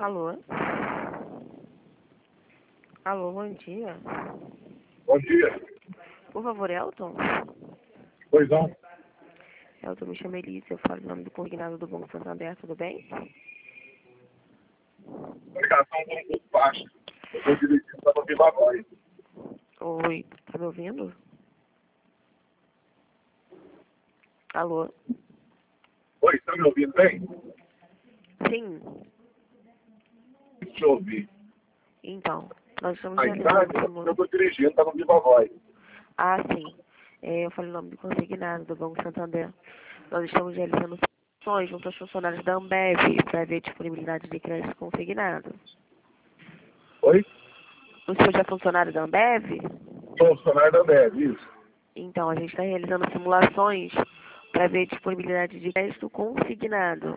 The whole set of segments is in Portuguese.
Alô? Alô, bom dia. Bom dia. Por favor, Elton? Pois não. Elton, me chama Elise, eu falo em nome do consignado do Banco Santander, tudo bem? A ligação está um pouco baixa. Eu estou dirigindo para no Viva Voz. Oi, tá me ouvindo? Alô? Oi, está me ouvindo bem? Sim. Deixa eu ouvir. Então, nós estamos A realizando idade, eu simulação. estou dirigindo, está no Viva Voz. Ah, sim. Eu falo em nome do consignado do Banco Santander. Nós estamos realizando simulações junto aos funcionários da Ambev para ver a disponibilidade de crédito consignado. Oi? O senhor já é funcionário da Ambev? Sou funcionário da Ambev, isso. Então, a gente está realizando simulações para ver a disponibilidade de crédito consignado.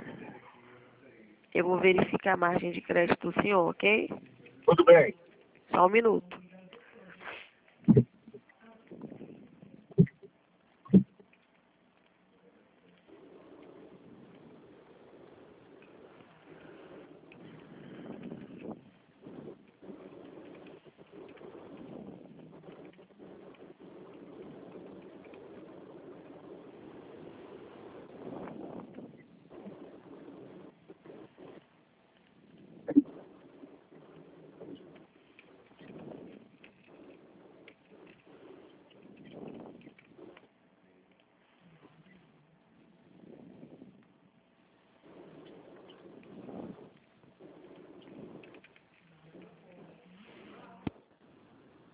Eu vou verificar a margem de crédito do senhor, ok? Tudo bem. Só um minuto.